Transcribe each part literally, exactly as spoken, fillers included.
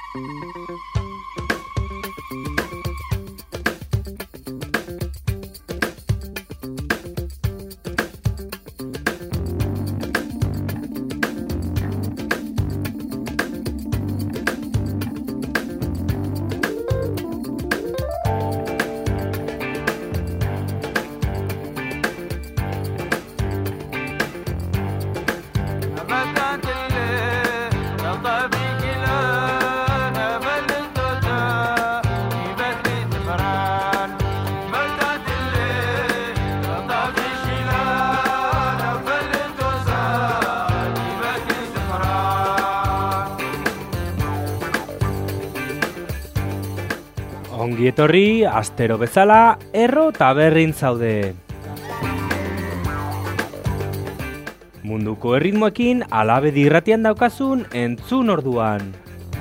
Ongi etorri, astero bezala, erro taberrin zaude. Munduko erritmoekin alabedi irratian daukazun entzun orduan.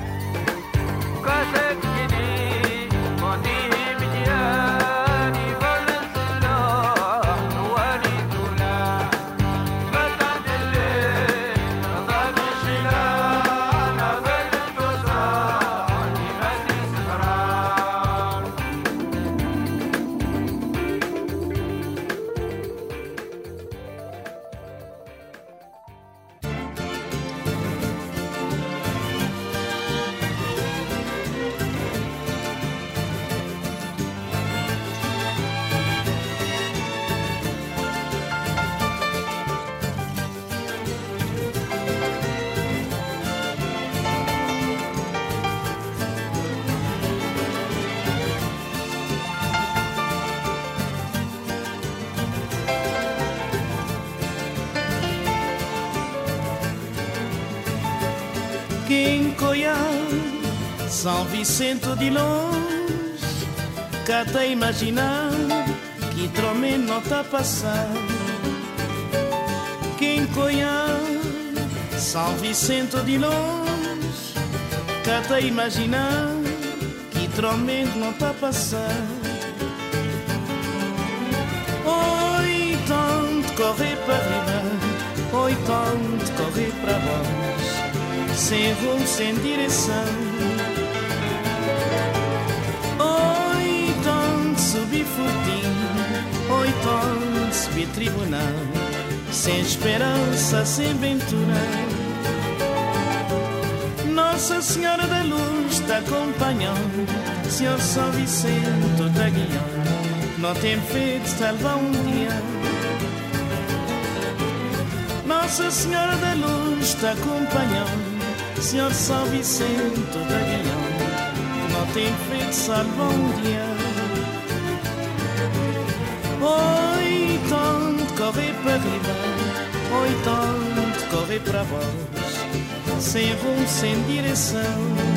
São Vicente de longe, cá tá imaginar que tromé não tá passando. Quem conhece São Vicente de longe, cá tá imaginar que tromé não tá passando. Oi, tanto correr para riba, oi, tanto correr para baixo, sem rumo, sem direção. Subir furtinho, oi, tanto subir tribunal, sem esperança, sem ventura. Nossa Senhora da Luz está acompanhando, Senhor São Vicente está guiando, não tem feito salvar um dia. Nossa Senhora da Luz está acompanhando, Senhor São Vicente está guiando, não tem feito salvar um dia. Oi, tanto correr para riba, oi, tanto correr para baixo, sem rumo, sem direção.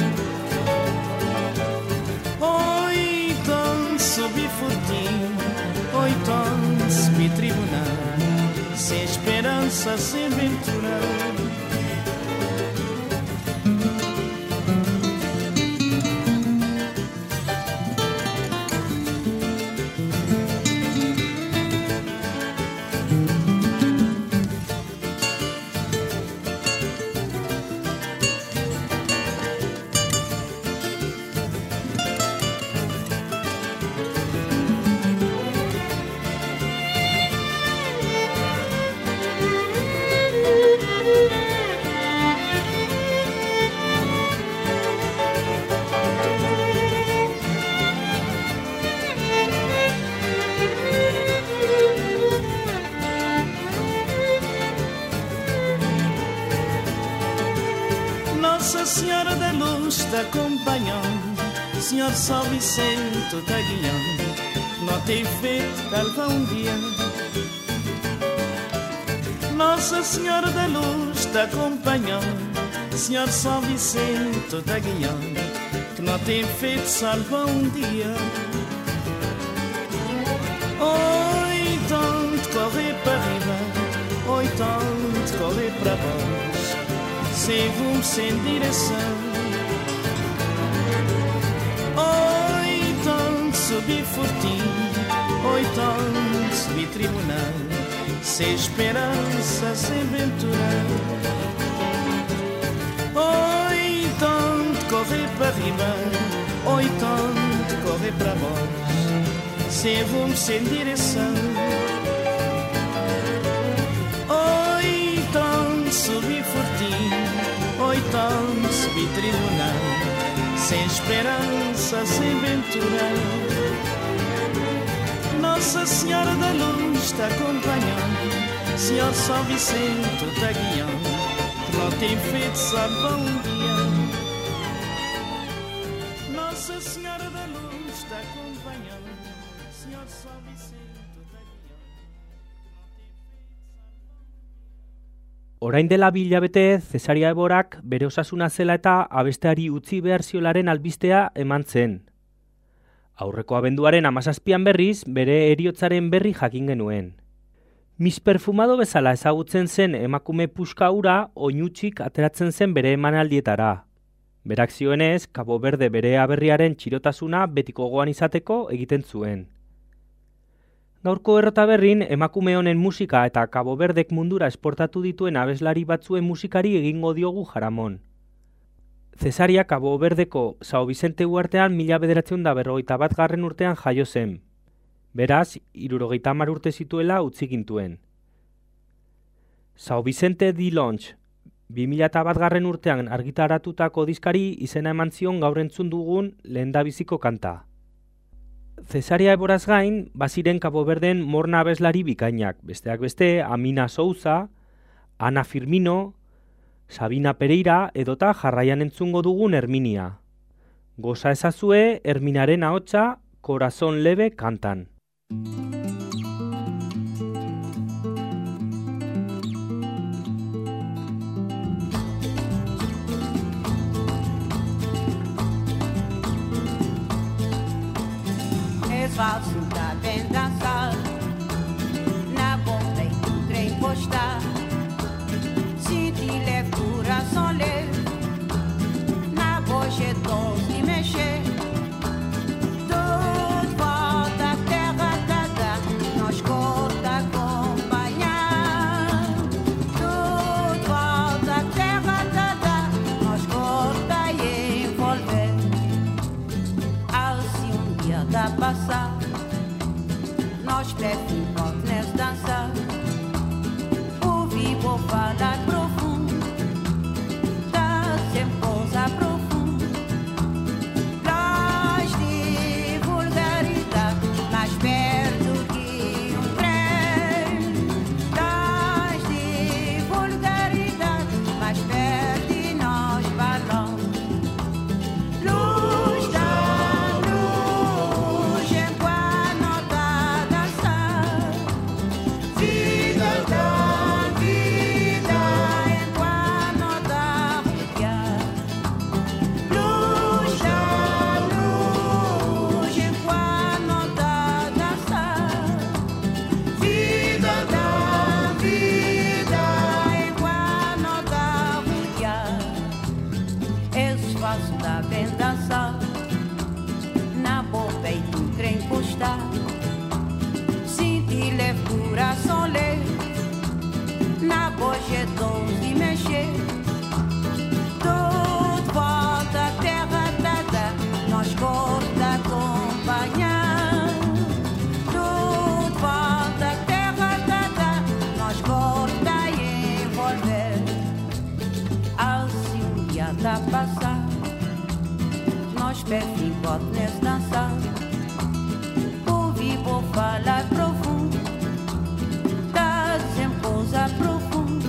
Oi, tanto subir furtinho, oi, tanto subir tribunal, sem esperança, sem ventura. Nossa Senhora da Luz está acompanhando, Senhor São Vicente está guiando, não tem feito calva um dia. Nossa Senhora da Luz está acompanhando, Senhor São Vicente está guiando, que não tem feito salva um dia. Oi, tanto correr para riba, oi, tanto correr para baixo, sem rumo, sem direção. Oi, tanto subir furtinho, oi, tanto subir tribunal, sem esperança, sem ventura. Oi, tanto correr para riba, ou então de correr para baixo, sem rumo, sem direção. Ou então subir fortinho, ou então subir tribunal, sem esperança, sem ventura. Nossa Senhora da Luz está acompanhando, Senhor São Vicente está guiando, que não tem feito sabe bom dia. Nossa Senhora da Luz está acompanhando, Senhor São Vicente está guiando, que não tem feito sabe bom dia. Orain dela bi hilabete, Zesaria Eborak bere osasuna zela eta abesteari utzi behar ziolaren albistea eman zen. Aurreko abenduaren hamazazpian berriz, bere heriotzaren berri jakin genuen. Mis perfumado bezala ezagutzen zen emakume puska hura oinutsik ateratzen zen bere emanaldietara. Berak zioenez, Cabo Verde bere aberriaren txirotasuna betiko gogoan izateko egiten zuen. Gaurko errota berrin, emakume honen musika eta Cabo Verdek mundura esportatu dituen abeslari batzuen musikari egingo diogu jaramon. Zesaria Cabo Verdeko Sao Vicente uartean mila bederatzen da berrogeita bat garren urtean jaio zen. Beraz, hirurogeita hamar urte zituela utzi gintuen. Sao Vicente di Longe, bi mila bat garren urtean argitaratutako diskari izena eman zion gaur entzun dugun lehendabiziko kanta. Zesaria Eboraz gain, baziren Cabo Verden morna abeslari bikainak, besteak beste Amina Souza, Ana Firmino, Sabina Pereira edota jarraian entzungo dugun Herminia. Goza ezazue Herminaren ahotsa Corazón Leve kantan. Es fácil também dançar na bomba e no trem postar. Se te leve coração leve na bocheton se mexer. Tudo volta a terra dada, nós corta acompanhar. Tudo volta a terra dada, nós corta e envolver. Assim um dia dá passar, nós preferimos dançar. Ouvir vou falar profundo, dá sempre coisa profunda. Traz de vulgaridade, mais perto que um trem. Traz de vulgaridade, mais perto de nós balões. Luz da luz, enquanto tá dançar. Vida da vida, enquanto tá brilhar. Luz da luz, enquanto tá dançar. Vida da vida, enquanto tá brilhar. Esse faço da bem dançar na boca e no trem postar. Se te leve coração leve na bocheton de mexer. Tudo volta a terra dada, nós corta acompanhar. Tudo volta a terra dada, nós corta e envolver. Assim um dia dá passar, nós preferimos dançar. Ouvir vou falar profundo, dá sempre coisa profunda.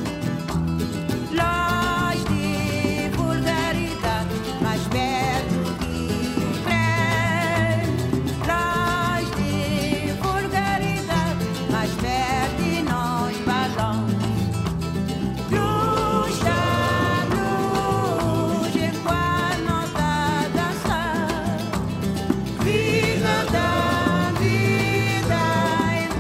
Longe de vulgaridade, mais perto que um trem. Longe de vulgaridade, mais perto de nós balões. Luz da luz, enquanto tá dançar. Vida da vida,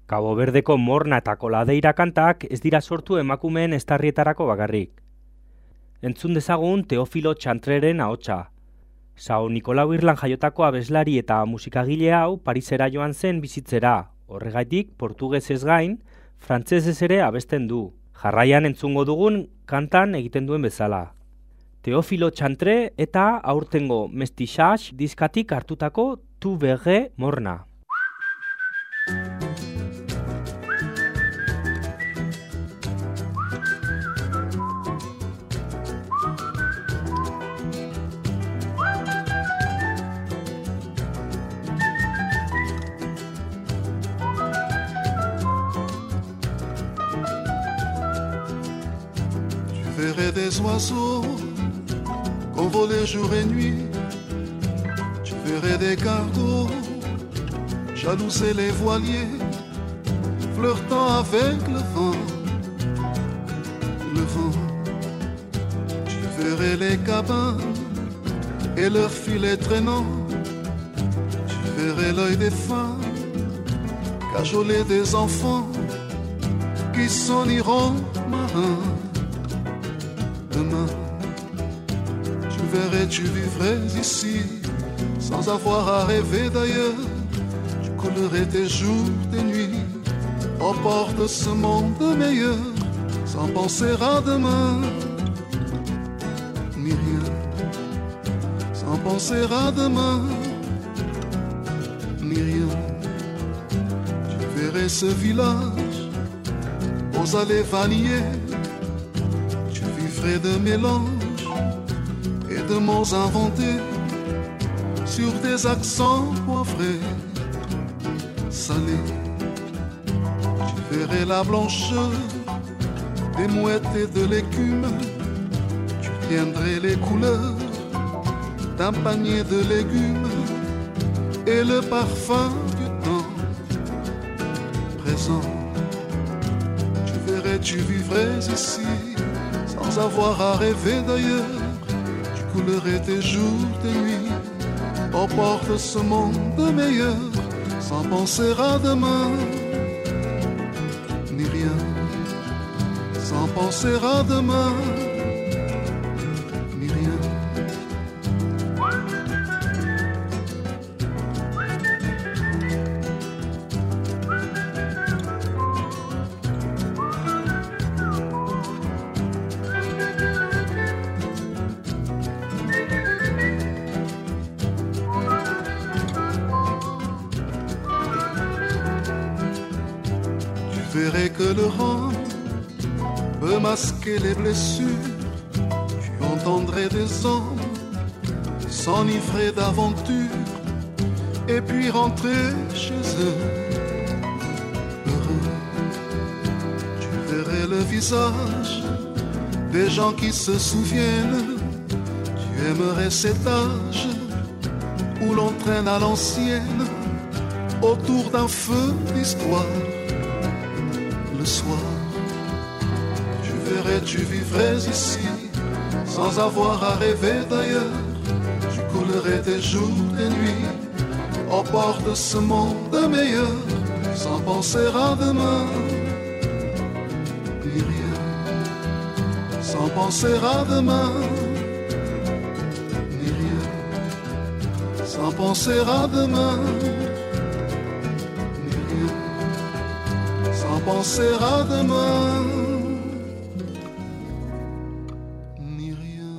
Cabo Verdeko Morna eta Koladeira kantak ez dira sortu emakumeen estarrietarako bakarrik. Entzun dezagun Teofilo Txantreren ahotsa. Sao Nikolau Irlan jaiotako abeslari eta musikagile hau Parisera joan zen bizitzera, horregaitik portugesez gain, frantsesez ere abesten du. Jarraian entzungo dugun kantan egiten duen bezala. Teofilo Txantre eta aurtengo Mestixage diskatik hartutako Tu verrais Morna. Des oiseaux convoler jour et nuit, tu verrais des cargos jalouser les voiliers, flirtant avec le vent, le vent. Tu verrais les cabanes et leurs filets traînants, tu verrais l'œil des femmes cajoler des enfants qui s'en iront marins. Demain, tu verrais, tu vivrais ici, sans avoir à rêver d'ailleurs. Tu coulerais tes jours, tes nuits, aux portes de ce monde meilleur, sans penser à demain, ni rien. Sans penser à demain, ni rien. Tu verrais ce village aux allées vanillées, de mélanges et de mots inventés sur des accents poivrés, salés. Tu verrais la blancheur des mouettes et de l'écume. Tu tiendrais les couleurs d'un panier de légumes et le parfum du temps présent. Tu verrais, tu vivrais ici, sans avoir à rêver d'ailleurs. Tu coulerais tes jours, tes nuits, aux portes de ce monde meilleur, sans penser à demain, ni rien. Sans penser à demain, ni rien. Tu verrais que le rhum peut masquer les blessures. Tu entendrais des hommes s'enivrer d'aventure et puis rentrer chez eux heureux. Tu verrais le visage des gens qui se souviennent. Tu aimerais cet âge où l'on traîne à l'ancienne autour d'un feu d'histoire. Le soir, tu verrais, tu vivrais ici, sans avoir à rêver d'ailleurs. Tu coulerais tes jours, tes nuits, aux portes de ce monde meilleur, sans penser à demain, ni rien. Sans penser à demain, ni rien. Sans penser à demain, penser à demain, ni rien.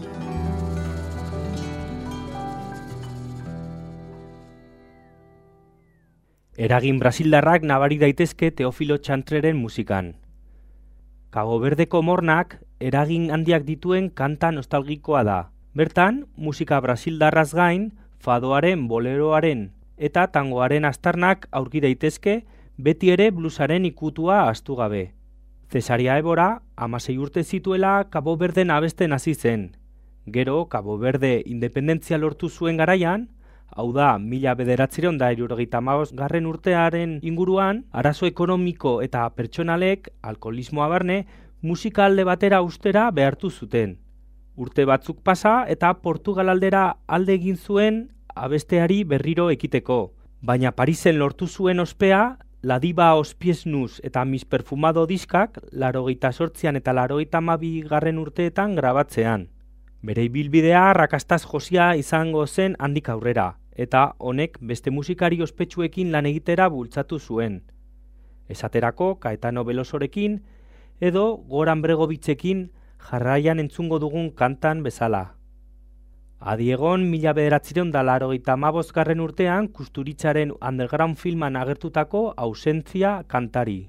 Eragin brasildarrak nabari daitezke Teofilo Txantreren musikan. Cabo Verdeko Mornak eragin handiak dituen kanta nostalgikoa da. Bertan, musika brasildarraz gain, fadoaren, boleroaren eta tangoaren astarnak aurki daitezke, beti ere blusaren ikutua astu gabe. Cesaria Évora hamasei urte zituela Cabo Verden abesten hasi zen. Gero, Cabo Verde independentzia lortu zuen garaian, hau da, mila bederatziehun eta hirurogeita hamabosgarren urtearen inguruan, arazo ekonomiko eta pertsonalek, alkoholismoa barne, musika alde batera ustera behartu zuten. Urte batzuk pasa eta Portugal aldera alde egin zuen abesteari berriro ekiteko, baina Parisen lortu zuen ospea La Diva Ospiesnus eta Mis Perfumado diskak larogeita sortzian eta larogeita hamabi garren urteetan grabatzean. Bere ibilbidea arrakastaz josia izango zen handik aurrera, eta honek beste musikari ospetsuekin lan egitera bultzatu zuen. Esaterako Caetano Velosorekin edo Goran Bregovitzekin jarraian entzungo dugun kantan bezala. Adi egon mila bederatziehun eta laurogeita hamabosgarren urtean Kusturitzaren underground filman agertutako Ausentzia kantari.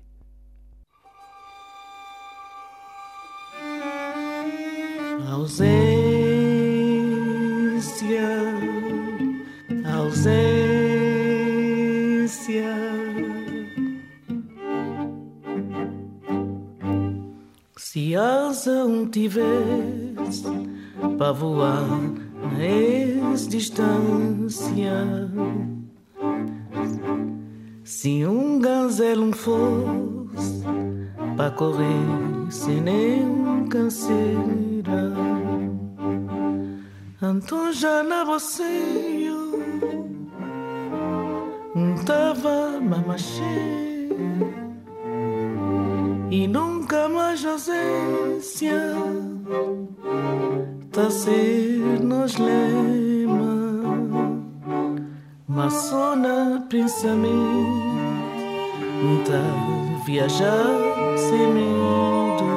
Ausência, ausência. Se asa um tivesse para voar na ex-distância, se um gazelo fosse para correr sem nenhum canseira, então já na você não tava mamachê e nunca mais ausência tá ser nos lema, mas só na pensamento tá viajar sem medo.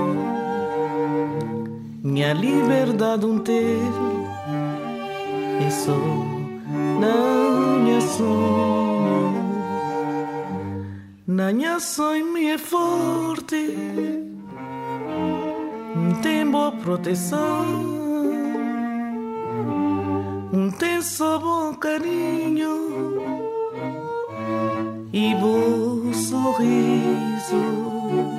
Minha liberdade um ter é só na minha sonho, na minha sonho me é forte, tem boa proteção, tem só bom carinho e bom sorriso.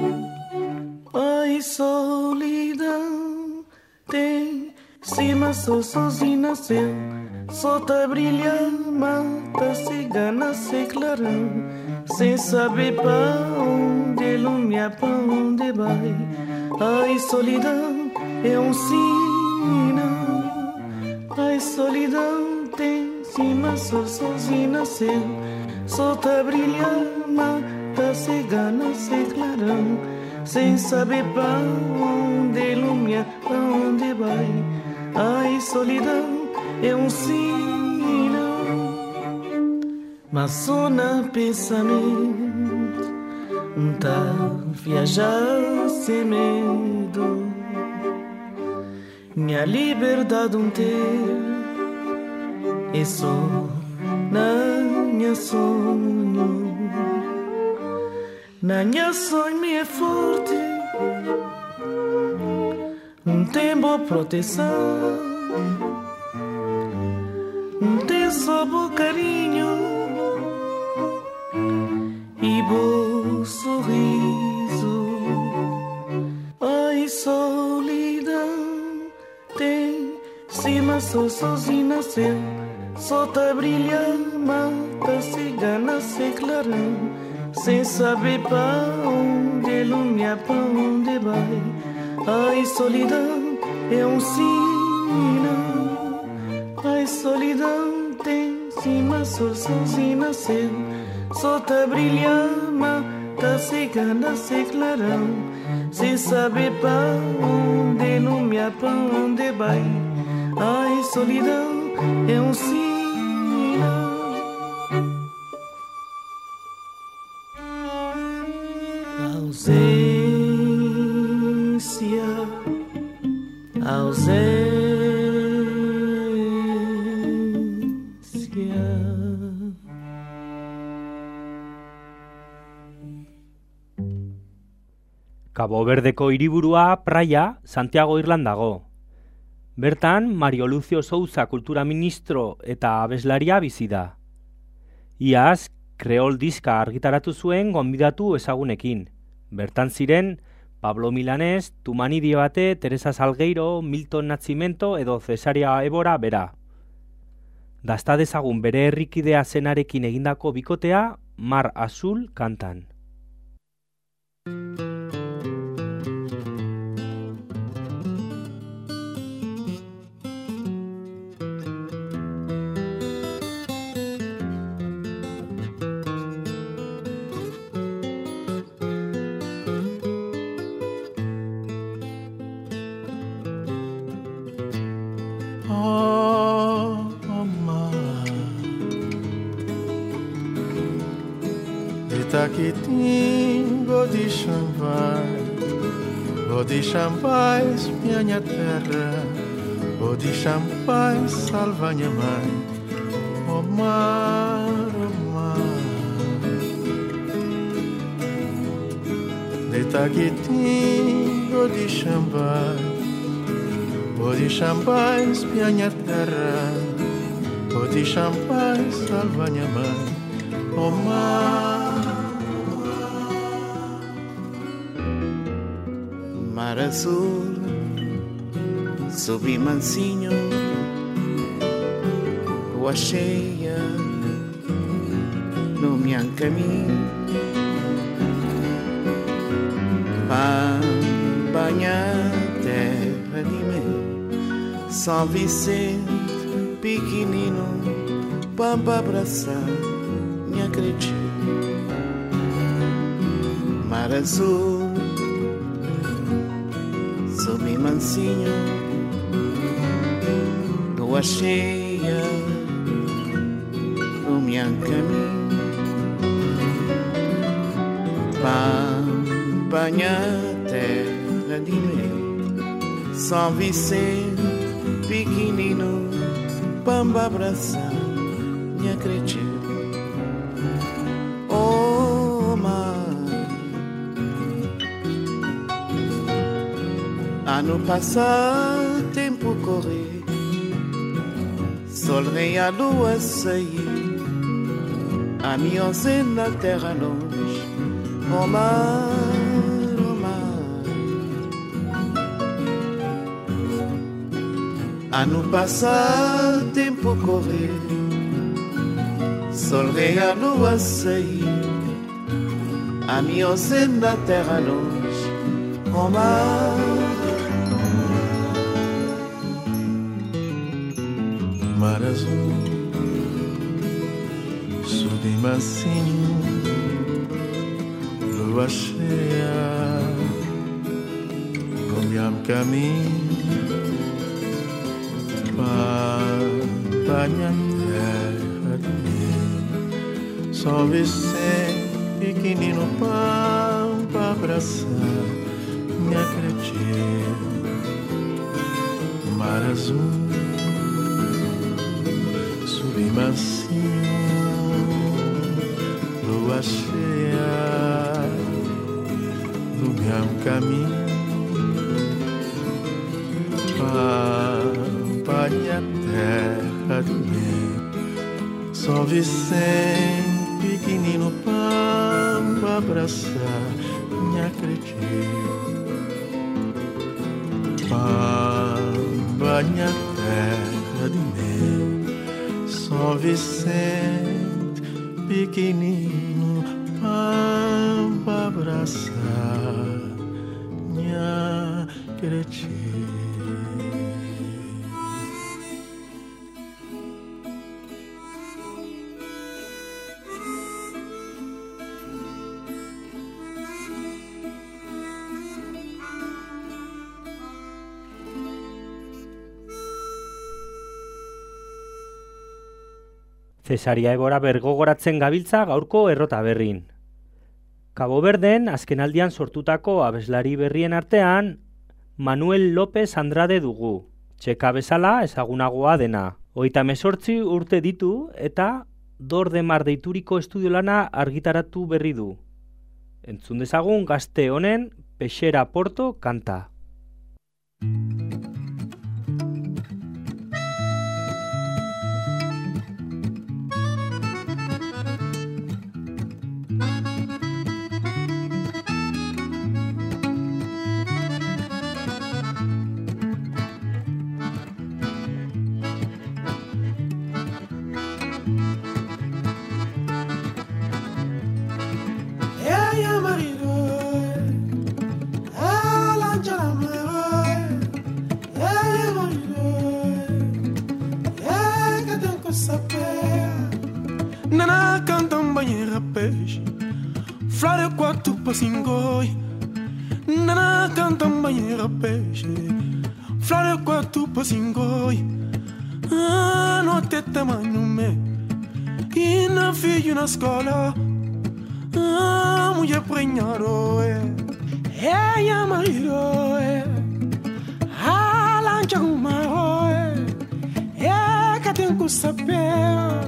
Ai, solidão tem cima, só sozinho nasceu, só tá brilhando, mata cigana, se clarão, sem saber pra onde lumia, pra onde vai. Ai, solidão é um sinal. Ai, solidão tem cima, só sozinho nasceu, só tá brilhando, mata cigana, se clarão, sem saber pra onde lumia, pra onde vai. Ai, solidão é um sinal, mas só na pensamento tá viajar sem medo. Minha liberdade um ter é só na minha sonho, na minha sonho me é forte, não tem boa proteção, não tem só bom carinho e bom sorriso. Ai, solidão tem cima, só sozinho nasceu, só tá brilhando, mata cigana, se clarão, sem saber pra onde lumia, pra onde vai. Ai, solidão é um sinal. Ai, solidão tem cima, só sozinho nasceu, só tá brilhando, mata cigana, se clarão, sem saber pra onde lumia, pra onde vai. Ai, solidão é um sinal. Ausência, ausência. Cabo Verdeko hiriburua Praia, Santiago Irlan dago. Bertan, Mario Lucio Souza kultura ministro eta abeslaria bizi da. Iaz, Kreol diska argitaratu zuen gonbidatu ezagunekin. Bertan ziren, Pablo Milanés, Tumani Diabate, Teresa Salgueiro, Milton Nascimento edo Cesaria Ebora bera. Dasta dezagun bere herrikidea zenarekin egindako bikotea, Mar Azul kantan. Taquitinho de champai, o de champai minha terra, o de champai salva minha mãe, o mar, o mar. De taquitinho de champai, o de champai minha terra, o de champai salva minha mãe, o mar. Mar azul, subi mansinho, lua cheia no meu caminho, para banhar terra de mim, São Vicente pequenino, para abraçar minha crente. Mar azul, subi mansinho, lua cheia no meu caminho, para banhar terra de mim, São Vicente pequenino, para abraçar minha crente. Oh mar, ano passado tempo correr, sol rei a lua sair, a minha na terra longe, oh mar, oh mar. Ano passado tempo correr, sol rei a lua sair, a minha na terra longe, oh mar. Mar azul, sul de mansinho, lua cheia, no meu caminho, para minha terra de mim, São Vicente pequenino, para abraçar minha cretinha. Mar azul, mansinho, lua cheia no meu caminho, para minha terra de mim, São Vicente pequenino, para abraçar minha cretinha. Para minha terra de mim, São Vicente pequenino, para abraçar minha cretinha. Zesaria Ebora bergogoratzen gabiltza gaurko errota berrin. Cabo Verden azkenaldian sortutako abeslari berrien artean Manuel López Andrade dugu, txeka bezala ezagunagoa dena. Hogeita hemezortzi urte ditu eta Dor de Mar deituriko estudio lana argitaratu berri du. Entzun dezagun gazte honen Peixera Porto kanta. Nana cantam banheira peixe, flora quatro passingoi. Nana cantam banheira peixe, flora quatro passingoi. Ah, no te tamanho me, e na filho na escola. Ah, mulher prenharo, é, é, marido, é, a lancha gumaro, é, que tem que saber.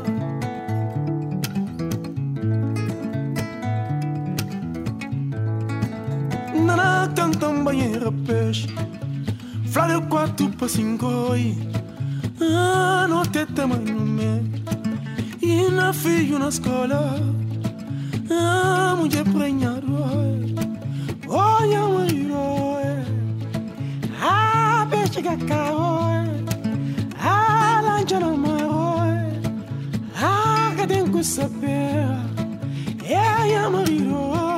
Nana cantam banheira peixe, flare quatro para cinco, ah, não tem tamanho me, e na filho na escola. Ah, mulher prenhado, olha o marido, ah, peixe cacau, ah, lancha no mar, ah, que tem que saber, é, o marido,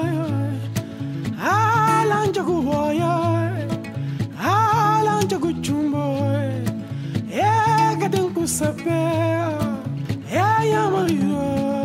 ah, lancha com boia, ah, lancha com chumbo, é, que tem que saber, é, o marido.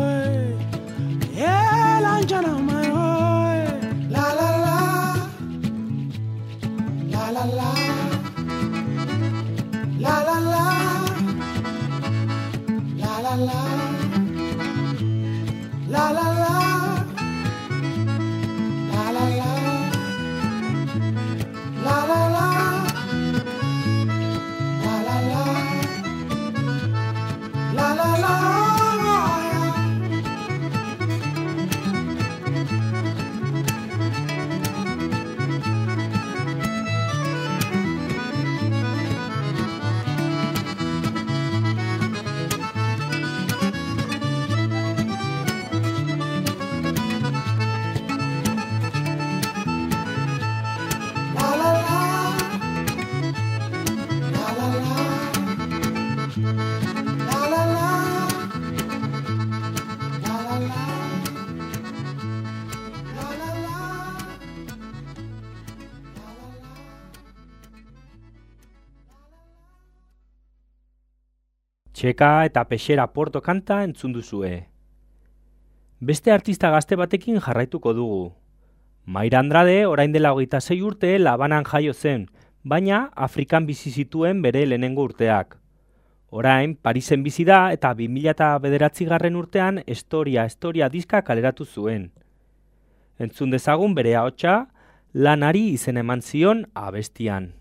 Txeka eta Pexera Porto kanta entzun duzue. Beste artista gazte batekin jarraituko dugu. Mayra Andrade orain dela hogeita sei urte Labanan jaio zen, baina Afrikan bizi zituen bere lehenengo urteak. Orain Parisen bizi da eta bi mila bederatzigarren urtean Historia, Historia diska kaleratu zuen. Entzun dezagun bere ahotsa, lanari izen eman zion abestian.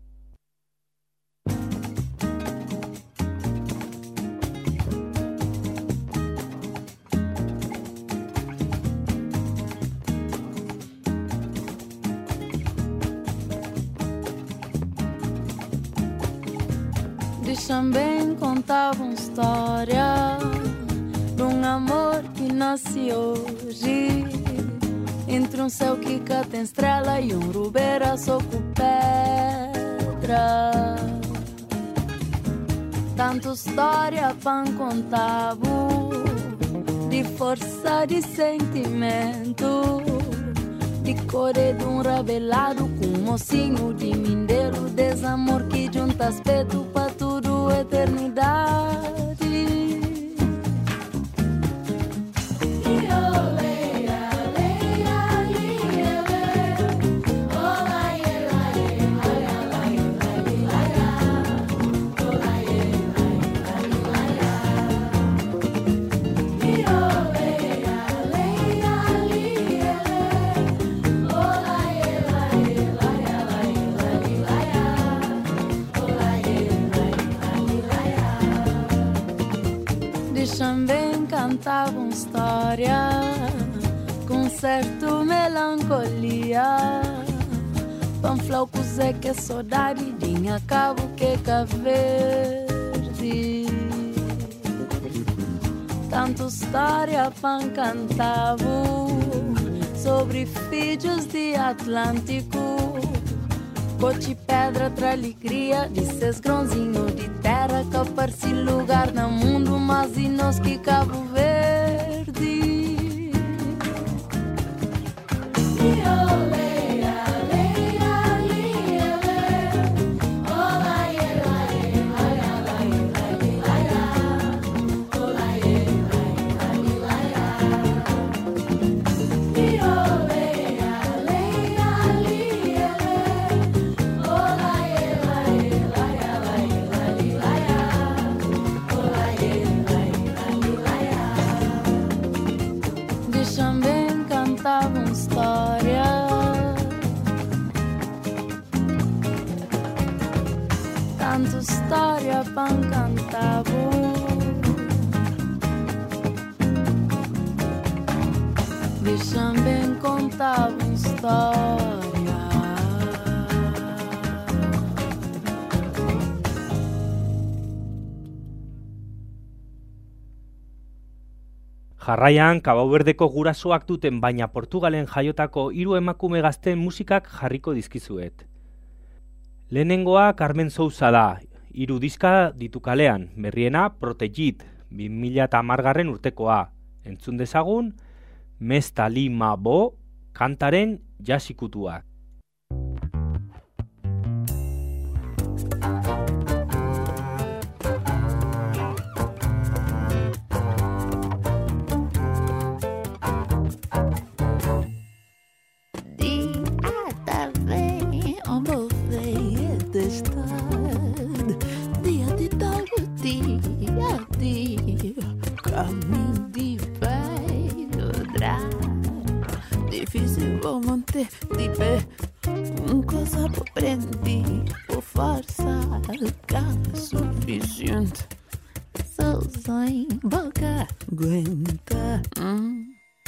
Também contava uma história de um amor que nasce hoje entre um céu que cá tem estrela e um rubeira só com pedra. Tanto história para contar de força de sentimento, de cor de um rabelado com um mocinho de mindeiro, desamor que junta aspecto para tudo eternidade. Também cantava uma história com certo melancolia, panflauco Zé que saudade dinha cabo que verde. Tanto história pan cantava sobre filhos de Atlântico, coche pedra tra alegria de seus grãozinhos de terra que aparece lugar no mundo, mas e nós que Cabo Verde. contavam história. Tanto história para cantar. Deixam bem contar uma história. Jarraian, Cabo Verdeko gurasoak duten baina Portugalen jaiotako hiru emakume gazteen musikak jarriko dizkizuet. Lehenengoa Carmen Sousa da, hiru diska ditu kalean, berriena Protegit, bi mila hamargarren urtekoa. Entzun dezagun, Mesta Lima Bo, kantaren jasikutua. Difícil vou manter de pé. Uma coisa por prendi, por força cá suficiente. Sozinho boca aguenta. Hum.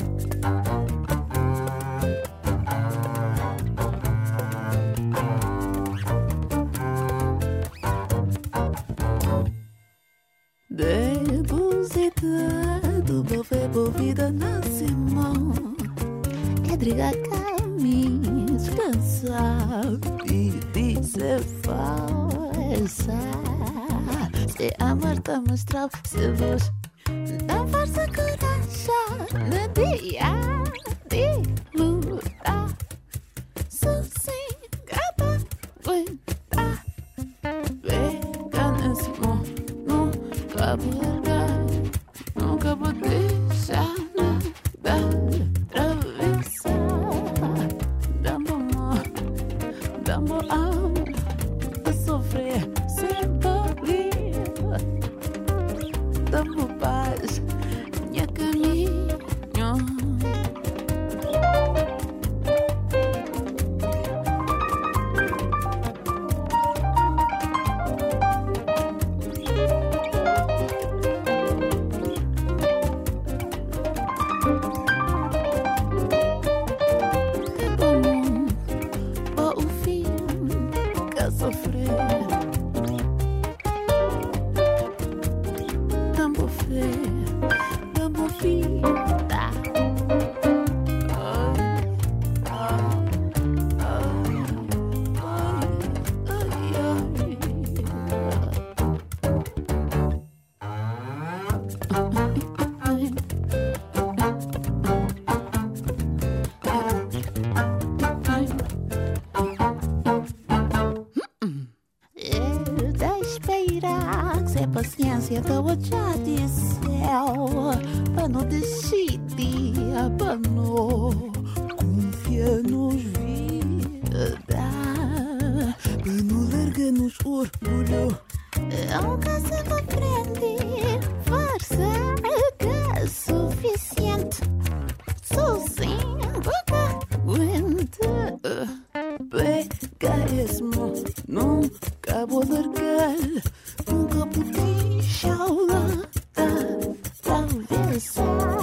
Depositado, vou ver por vida na mão. Edriga caminhos cansado e dizer força. Se amor tá mostrado, se luz dá força, coragem no dia de lutar. Sozinho, gata, aguentar. Pega nesse mão, nunca vou largar, nunca vou deixar nada. Paciência da já de céu, para não decidir, para não confiar nos vida, para não largar nos orgulho. Nunca se compreende, força que é suficiente. Sozinho, boca aguenta. Pega esse mão, nunca vou largar. Nunca pude deixá-la atravessar.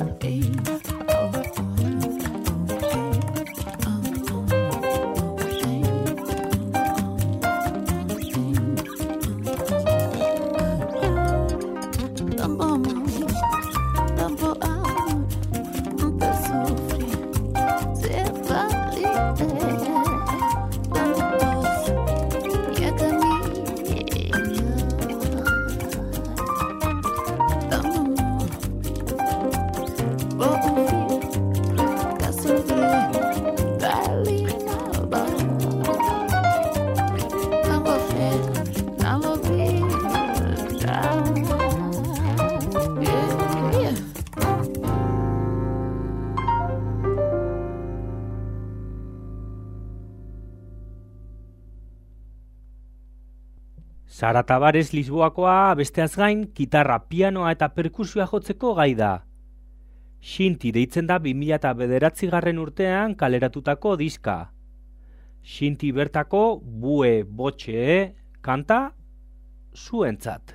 Sara Tavares Lisboakoa besteaz gain, gitarra, pianoa eta perkusioa jotzeko gai da. Xinti deitzen da bi mila bederatzigarren urtean kaleratutako diska. Xinti bertako Bue Botxe kanta zuentzat.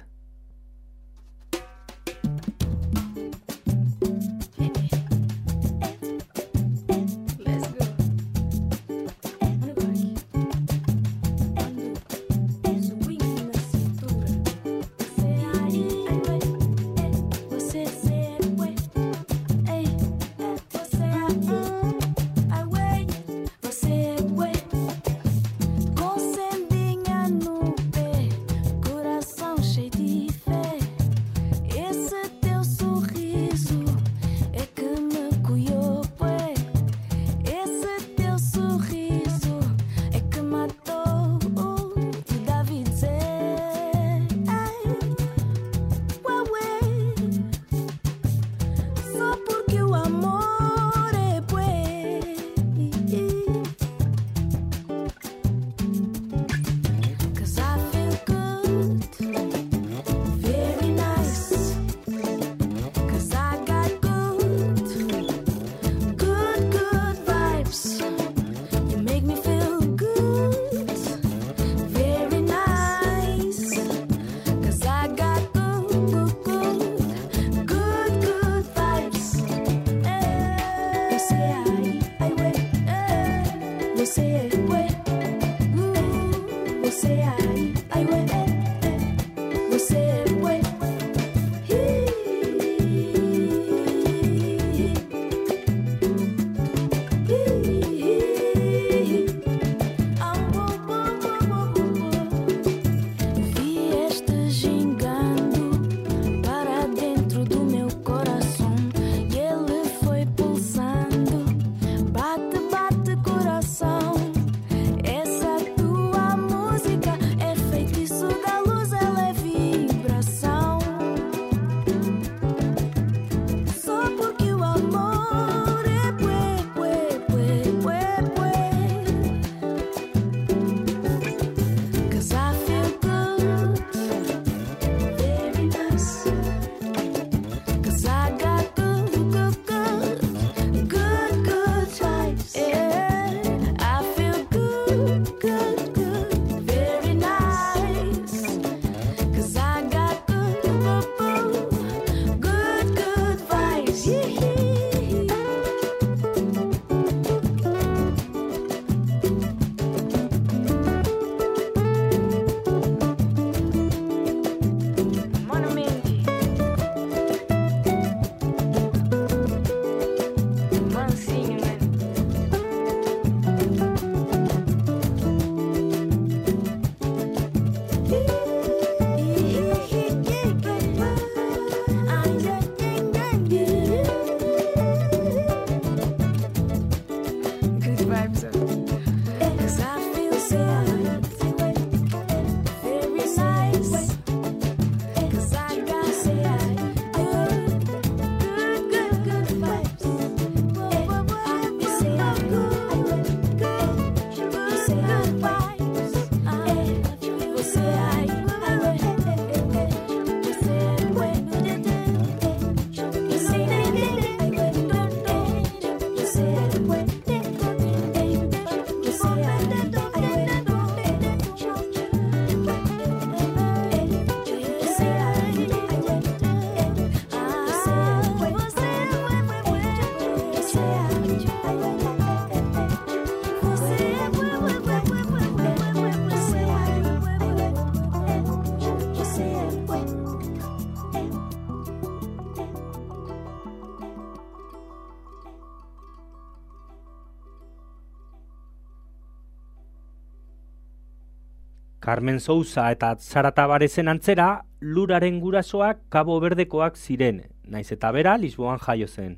Carmen Sousa eta Sara Tabarezen antzera, luraren gurasoak Kabo Berdekoak ziren, naiz eta bera Lisboan jaio zen.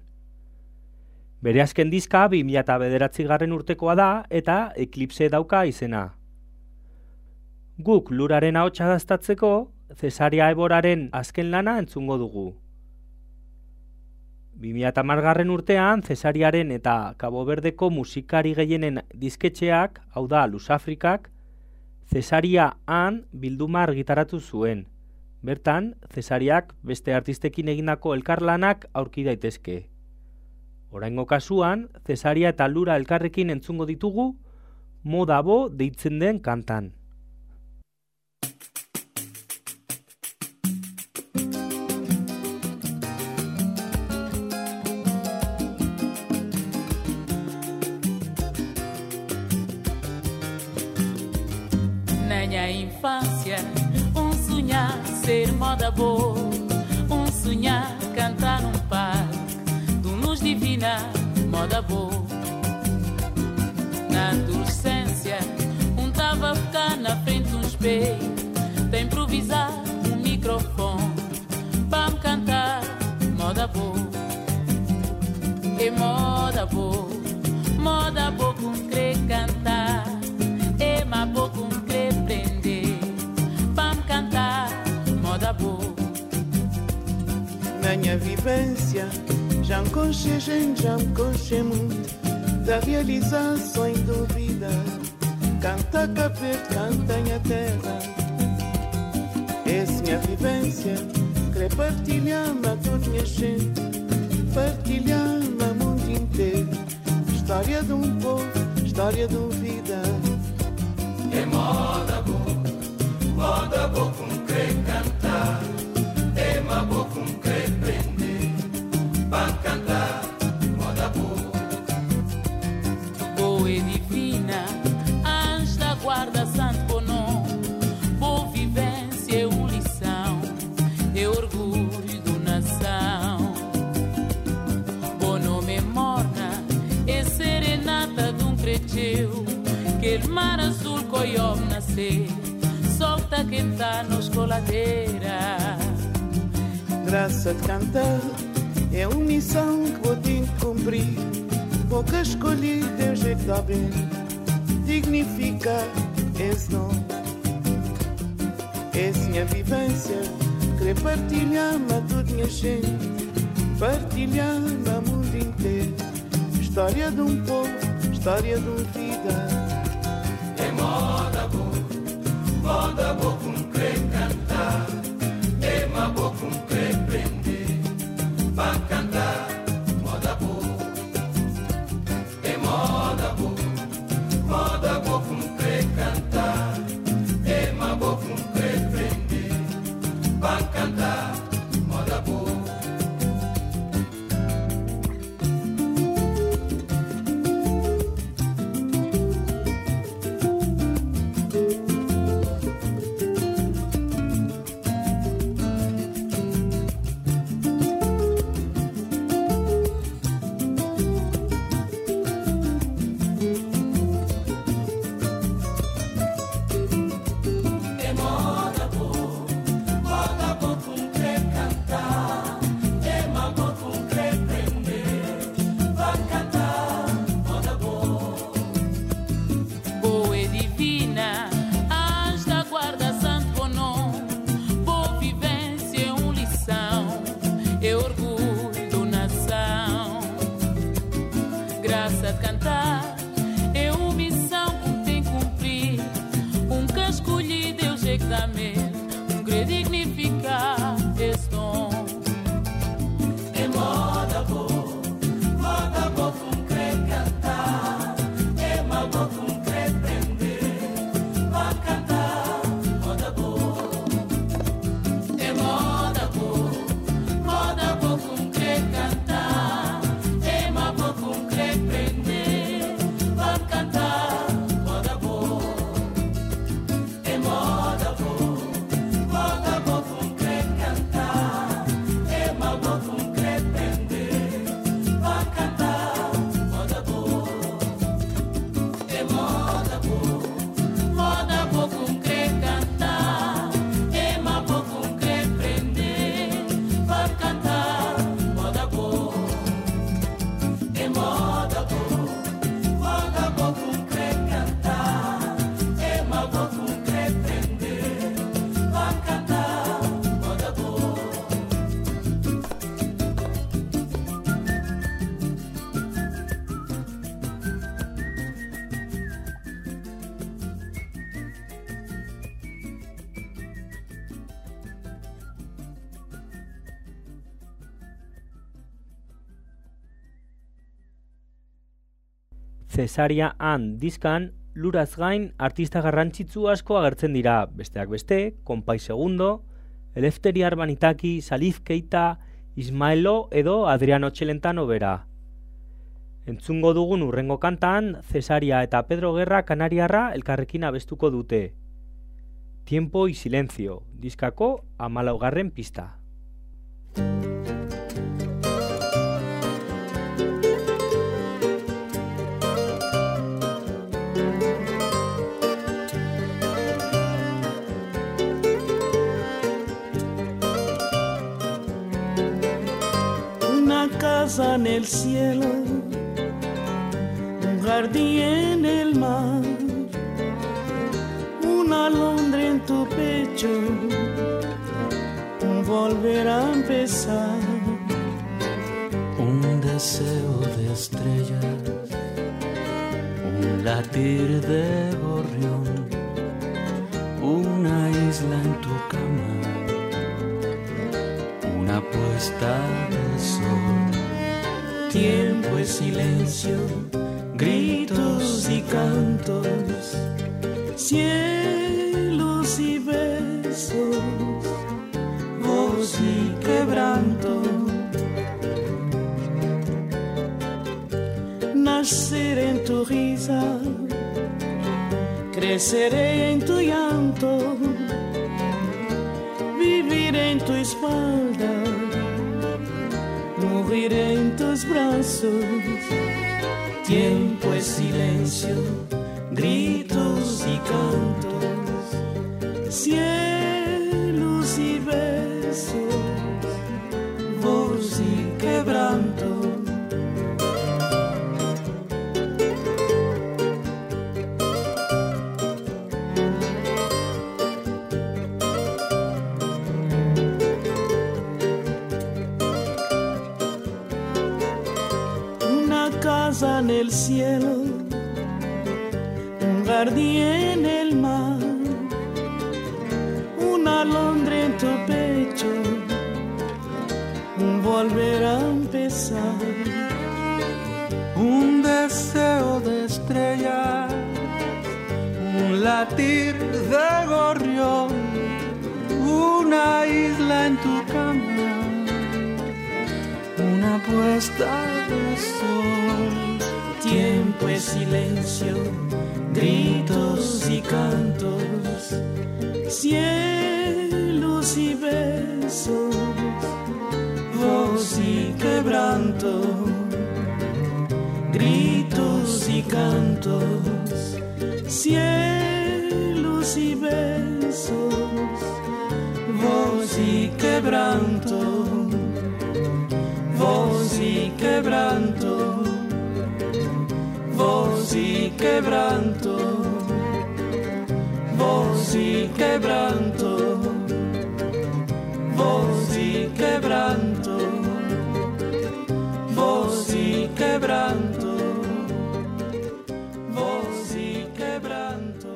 Bere azken diska bi mila bederatzigarren urtekoa da eta Eclipse dauka izena. Guk luraren ahotsa daztatzeko, Cesaria Eboraren azken lana entzungo dugu. bi mila hamargarren urtean, Cesariaren eta Kabo Berdeko musikari gehienen disketxeak, hau da Lusafrikak, Cesaria han bilduma argitaratu zuen. Bertan, Cesariak beste artistekin egindako elkarlanak aurki daitezke. Oraingo kasuan, Cesaria eta Lura elkarrekin entzungo ditugu, Moda Bo deitzen den kantan. Na minha infância, um sonhar ser moda boa, um sonhar cantar num parque, de luz divina, moda boa. Na adolescência, um tava a ficar na frente de um espelho, de improvisar um microfone, para me cantar, moda boa. E moda boa, moda boa com querer cantar, e ma boa com querer prender, para me cantar, moda boa. Na minha vivência, já me conchei gente, já me conchei muito, da realização sem dúvida, canta capeta, canta minha terra. Essa minha vivência, querer partilhar-me a toda minha gente, partilhar-me a mundo inteiro, história de um povo, história de uma vida. É moda boa, moda boa com querer cantar, é uma boa com querer prender, para cantar, moda boa. Boa e divina, anjo da guarda santo bonom, boa vivência é uma lição, é orgulho da nação. Bom nome é morna, é serenata de um creteu, que el mar azul coiom nascer, solta quem tá na escoladeira. Graça de cantar é uma missão que vou ter que cumprir, vou que escolhi Deus é que dá bem, dignificar esse nome. Essa minha vivência, querer partilhar-me a toda minha gente, partilhar-me a mundo inteiro, história de um povo, história de uma vida. É moda boa, moda boa com querer cantar, é uma boa com querer prender, para cantar, moda boa. É moda boa, moda boa com querer cantar, é uma boa com querer prender, para cantar, moda boa. Moda boa, Cesaria Han diskan luraz gain artista garrantzitsu asko agertzen dira, besteak beste, Konpai Segundo, Elefteri Arbanitaki, Salif Keita, Ismaelo edo Adriano Txelentano bera. Entzungo dugun urrengo kantan, Cesaria eta Pedro Guerra kanariarra elkarrekin abestuko dute. Tiempo y silencio, diskako hamalaugarren pista. Una casa en el cielo, un jardín en el mar, una alondra en tu pecho, un volver a empezar, un deseo de estrellas, un latir de gorrión, una isla en tu cama, una puesta de sol. Tiempo y silencio, gritos y cantos, cielos y besos, voz y quebranto. Naceré en tu risa, creceré en tu llanto, viviré en tu espalda, moriré en tus brazos. Tiempo es silencio, gritos y cantos, cielos y besos, voz y quebranto. En el cielo, un jardín en el mar, una alondra en tu pecho, un volver a empezar, un deseo de estrellas, un latir de gorrión, una isla en tu cama, una puesta de sol. Tiempo es silencio, gritos y cantos, cielos y besos, voz y quebranto. Gritos y cantos, cielos y besos, voz y quebranto. Voz y quebranto, voz y quebranto, voz y quebranto, voz y quebranto, voz y quebranto, voz y quebranto,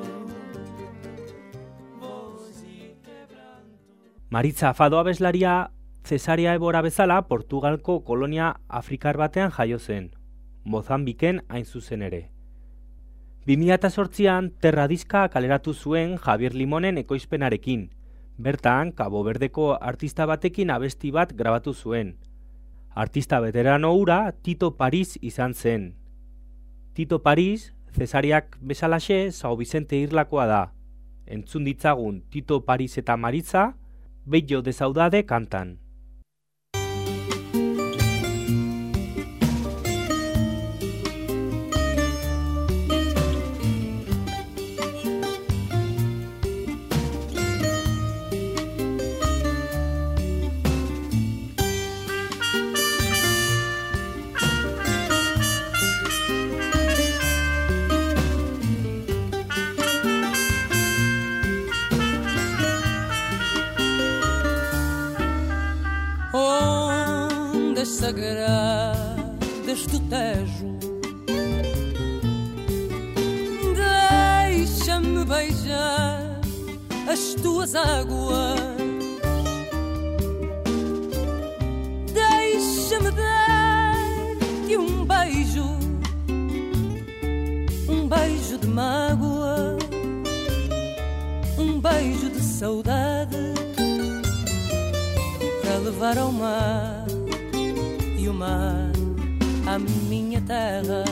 voz y quebranto. Maritza Fado abeslaria Cesaria Ebora bezala Portugalko kolonia afrikar batean jaio zen, Mozambiken hain zuzen ere. bi mila zortzian Terra diska kaleratu zuen Javier Limonen ekoizpenarekin, bertan Cabo Verdeko artista batekin abesti bat grabatu zuen. Artista veterano hura Tito Paris izan zen. Tito Paris, Cesariak bezalaxe Sao Vicente irlakoa da. Entzun ditzagun Tito Paris eta Maritza, Bello de Saudade kantan. sagradas do Tejo, deixa-me beijar as tuas águas, deixa-me dar-te um beijo beijo de mágoa, um beijo de saudade, para levar ao mar e o mar à minha terra,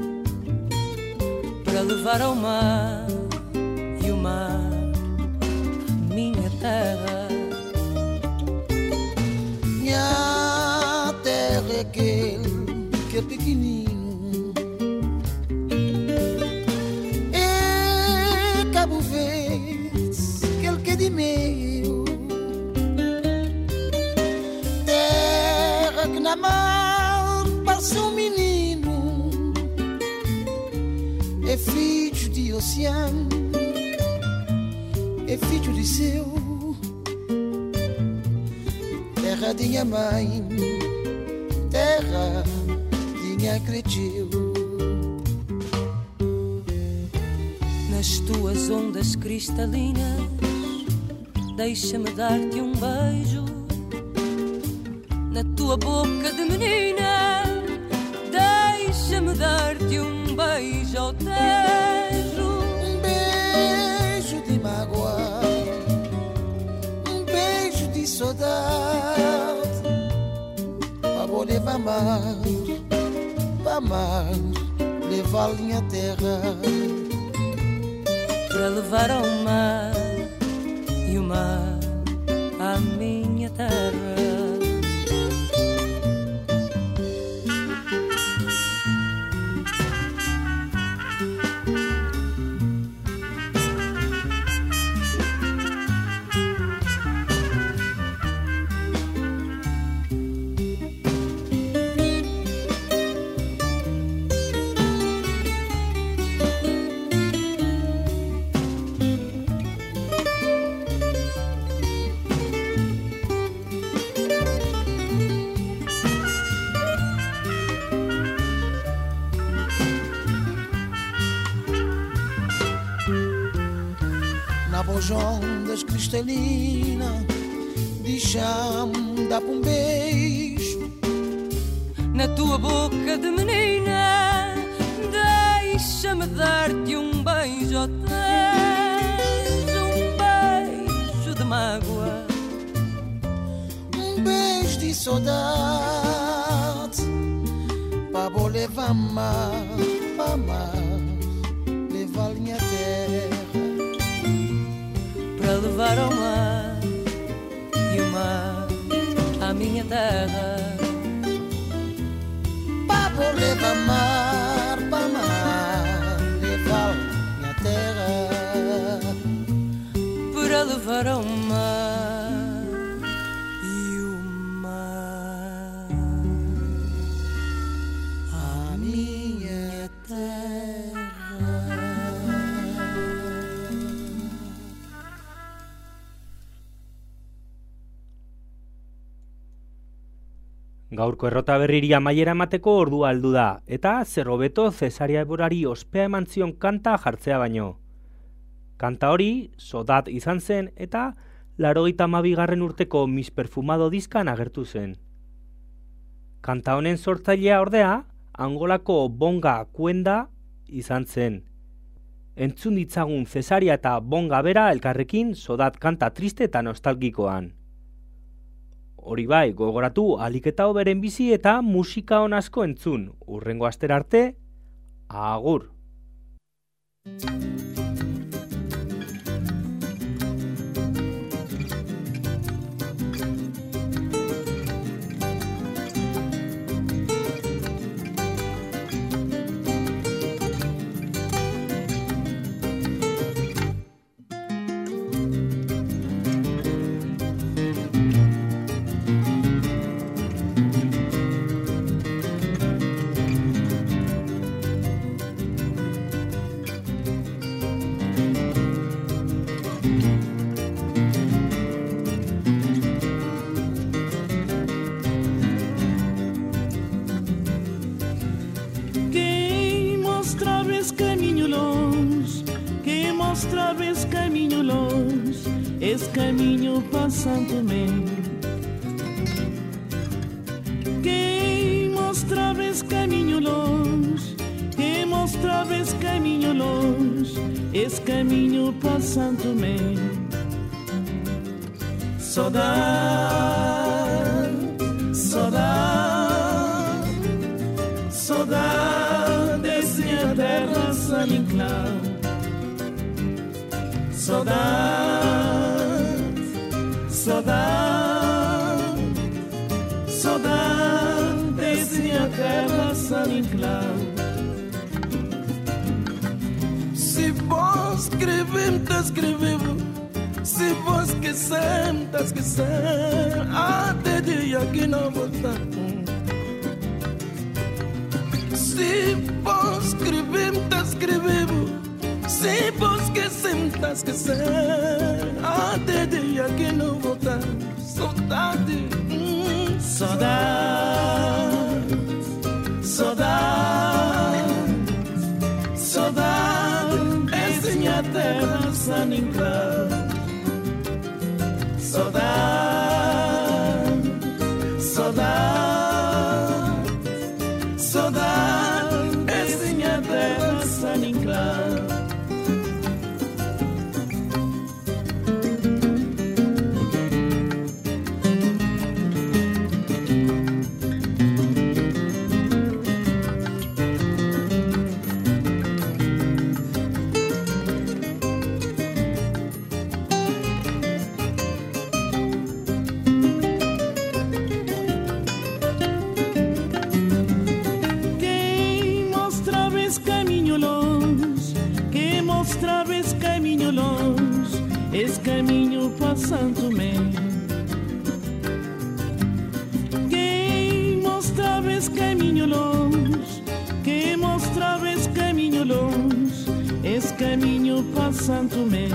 para levar ao mar e o mar à minha terra. Minha terra é aquele que é pequenino, é Cabo Verde, aquele que é de meio, terra que na mar parece um menino, é filho de oceano, é filho de céu, terra de minha mãe, terra de minha cresceu. Nas tuas ondas cristalinas, deixa-me dar-te um beijo. Na tua boca de menina, deixa-me dar-te um beijo ao tejo. Um beijo de mágoa, um beijo de saudade, para vou levar mar, para mar, levar a minha terra, para levar ao mar e o mar à minha terra. ondas cristalinas, deixa-me dar um beijo na tua boca de menina, deixa-me dar-te um beijo ao tejo, um beijo de mágoa, um beijo de saudade, para vou levar mar, para mar, levar a minha terra, para levar ao mar e o mar à minha terra. Vou levar mar, para mar, levar minha terra, para levar ao mar e o mar à minha terra. Gaurko errota berriri amaiera emateko ordua heldu da, eta zer hobeto Zesaria Eborari ospea eman zion kanta jartzea baino. Kanta hori, Sodat izan zen, eta laurogeita hamabigarren urteko Mis Perfumado diskan agertu zen. Kanta honen sortzailea ordea, Angolako Bonga Kuenda izan zen. Entzun ditzagun Zesaria eta Bonga bera elkarrekin Sodat kanta triste eta nostalgikoan. Hori bai, gogoratu ahalik eta hoberen bizi eta musika on asko entzun. Hurrengo astera arte, agur! Outra vez caminho longe, esse caminho para Santo Tomé. Quem mostra vez caminho longe, quem mostra vez caminho longe, esse caminho para Santo Tomé. Saudade, saudade, saudade desse minha terra saninclau. Saudade, saudade, saudade desse minha terra saninclau. Se vos escrever, tá escrevendo. Se vos esquecer, tá esquecer. Até dia que não voltar. Se vos escrever, tá escrevendo. Se vos esquecer, tá esquecer. Até dia que não voltar. Saudade, hum, saudade, saudade, saudade dessa minha terra saninclau. Saudade, saudade, saudade dessa minha terra saninclau. Esse caminho para Santo Tomé. Quem mostrava esse caminho longe, quem mostrava esse caminho longe, esse caminho para Santo Tomé.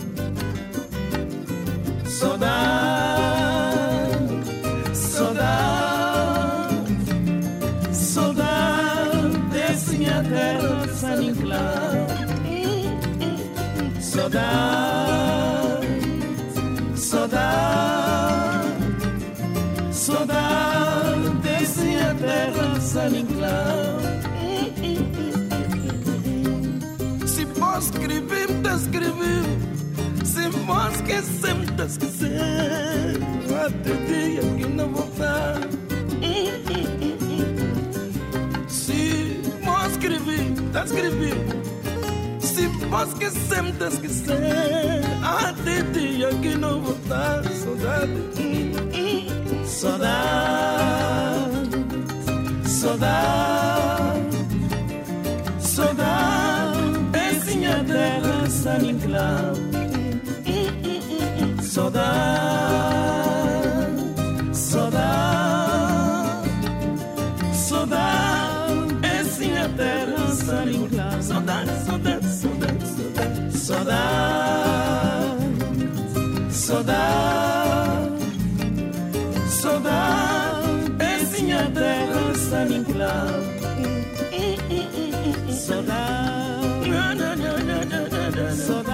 Saudade, saudade, saudade desse minha terra saninclau. Saudade, saudade, saudade desse minha terra saninclau. se vos escrever, tá escrevendo. Se vos esquecer, tá esquecer. Até dia que não voltar. Se vos escrever, tá escrevendo. Se vos esquecer, tá esquecer. Até dia que não voltar. Saudade, saudade, saudade, saudade desse minha terra saninclau. Saudade, saudade, saudade desse minha terra saninclau. Saudade, saudade, saudade, saudade, saudade, saudade desse minha terra saninclau. Saudade, saudade.